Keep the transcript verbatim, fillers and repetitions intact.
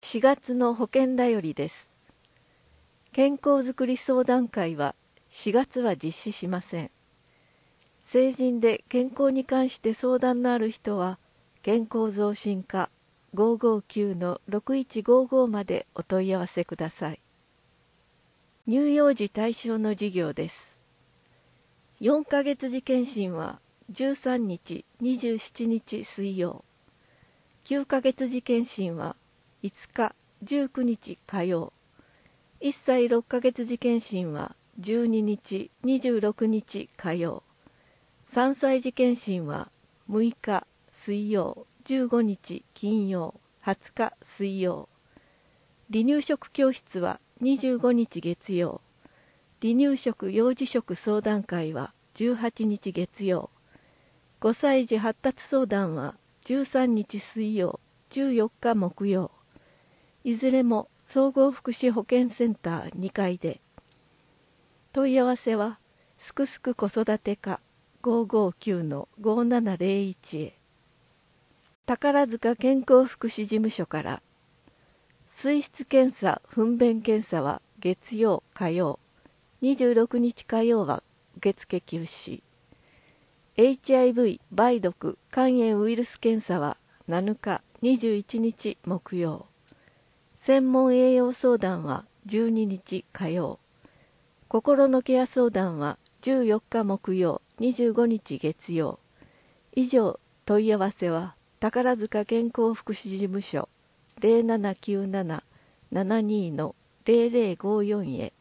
しがつの保険だよりです。健康づくり相談会はしがつは実施しません。成人で健康に関して相談のある人は、健康増進課 ごーごーきゅう ろくいちごーごー までお問い合わせください。乳幼児対象の事業です。よんかげつ次検診はじゅうさんにち、にじゅうしちにち水曜。きゅうかげつ次検診はいつか、じゅうくにち火曜。いっさいろっかげつ次検診はじゅうににち、にじゅうろくにち火曜。さんさい児検診はむいか水曜、じゅうごにち金曜、はつか水曜。離乳食教室はにじゅうごにち月曜。離乳食幼児食相談会はじゅうはちにち月曜。ごさい児発達相談はじゅうさんにち水曜、じゅうよっか木曜。いずれも総合福祉保健センターにかいで。問い合わせはすくすく子育て課 ごーごーきゅう ごーななぜろいち へ。宝塚健康福祉事務所から水質検査・糞便検査は月曜火曜、にじゅうろくにち火曜は受付休止。エイチアイブイ 梅毒肝炎ウイルス検査はなのかにじゅういちにち木曜。専門栄養相談はじゅうににち火曜。心のケア相談はじゅうよっか木曜、にじゅうごにち月曜。以上、問い合わせは宝塚健康福祉事務所 ゼロななきゅうなな ななに ゼロゼロごよん へ。